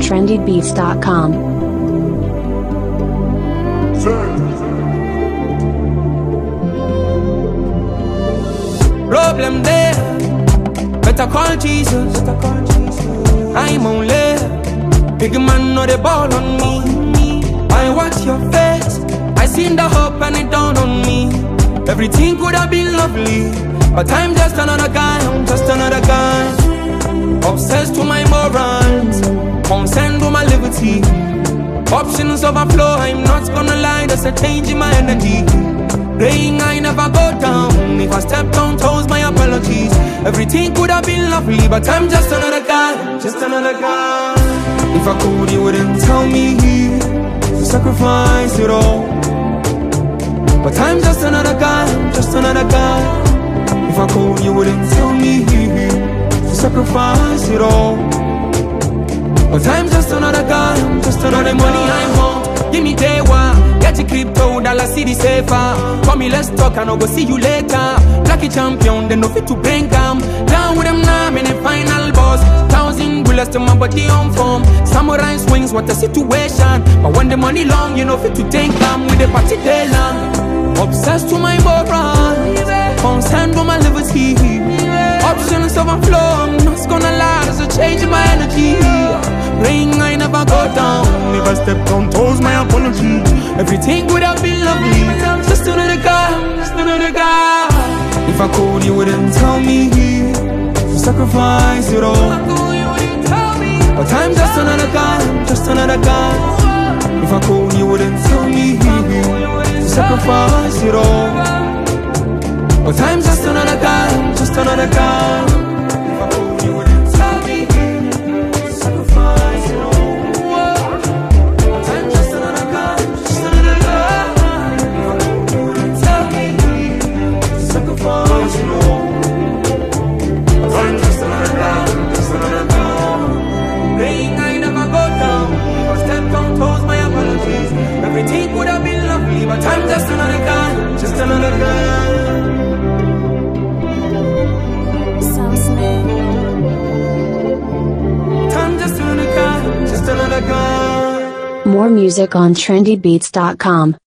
trendybeats.com. Problem there, better call Jesus. I'm only big man, no the ball on me. I watch your face, I seen the hope and it dawned on me. Everything could have been lovely, but I'm just another guy, I'm just another guy. Obsessed to my morals, concerned with my liberty. Options overflow, I'm not gonna lie, there's a change in my energy. Praying I never go down, if I step on toes, my apologies. Everything could have been lovely, but I'm just another guy, just another guy. If I could, you wouldn't tell me to sacrifice it all. But I'm just another guy, just another guy. If I could, you wouldn't tell me to sacrifice it all. But I'm just another guy, just another money I want. Give me day one, get your crypto, dollar city safer. Call me, let's talk, and I'll go see you later. Lucky champion, they no fit to bring them down with them now, I'm in a final boss. 1,000 bullets to my body on form. Samurai swings, what a situation. But when the money long, you know fit to take them with the party day long. Obsessed to my moral, concerned with my liberty. Options overflow, I'm not gonna lie, there's a change in my energy. Praying I never go down, if I step on toes, my apology. Everything would have been lovely, but I'm just another guy, just another guy. If I could, you wouldn't tell me to sacrifice it all. But I'm just another guy, just another guy. If I could, you wouldn't tell me to sacrifice it all. But I'm just another guy, just another guy. If I could, you wouldn't tell me to sacrifice it all. But I'm just another guy, just another guy. If I could, you wouldn't tell me to sacrifice it all. But I'm just another guy, just another guy. Praying I never go down, if I stepped on toes, my apologies. Everything would have been lovely, but I'm just another guy, just another guy. More music on trendybeats.com.